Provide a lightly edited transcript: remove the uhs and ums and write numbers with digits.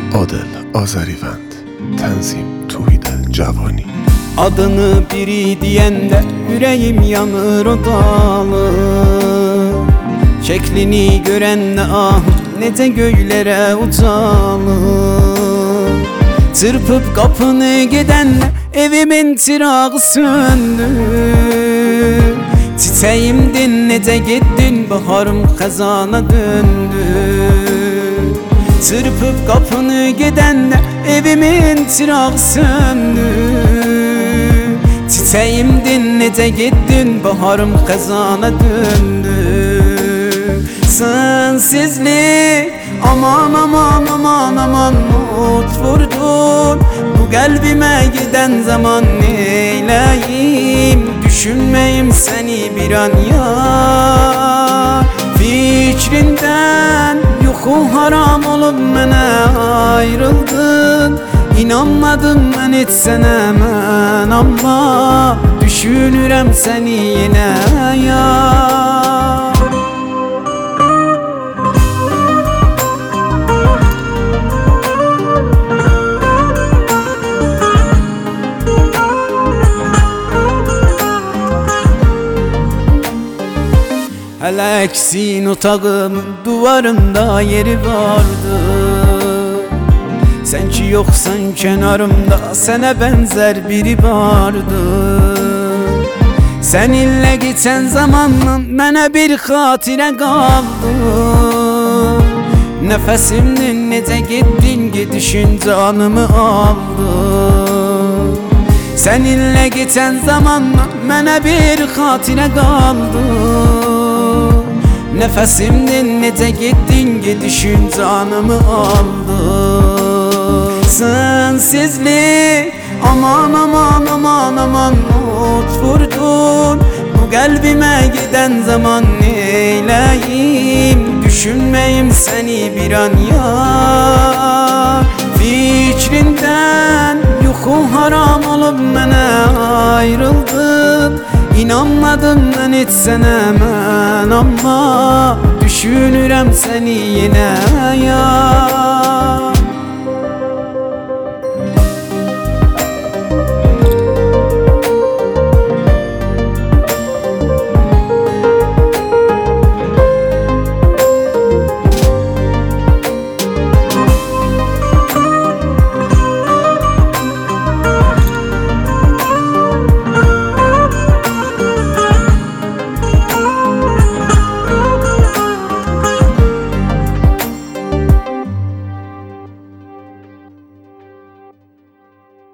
Adel Azerivand, Tenzim Tuhide Cavani. Adını biri diyende yüreğim yanır odalı. Şeklini görenle ah nece göylere uçalı. Çırpıp kapını gidenle evimin çırağı söndü. Çiçeğimdin nece gittin, baharım kazana döndü. Çırpıp kapını gidenle evimin çırağı söndü. Çiçeğimdin nece gittin, baharım kazana döndü. Sensizlik aman aman aman aman mut vurdun. Bu kalbime giden zaman neyleyim, düşünmeyim seni bir an ya. Fikrinden yuxu haram olup mənə ayrıldın. İnanmadım mən heç sənə mən, amma düşünürəm səni yenə ya. Hələ əksin otağımın duvarında yeri vardı. Sen ki yoksan kenarımda sənə bənzər biri vardı. Seninle geçen zamanın mənə bir xatirə qaldı. Nəfəsimdin necə getdin, gedişin canımı aldı. Seninle geçen zamanın mənə bir xatirə qaldı. Nəfəsimdin necə getdin, gedişin canımı aldı. Sensizlik aman aman aman aman mut vurdun. Bu kalbime giden zaman neyleyim, düşünmeyim seni bir an ya. Fikrinden yuxu haram olup mənə ayrıldın. İnanmadım mən heç sənə mən, amma düşünürəm səni yenə ya.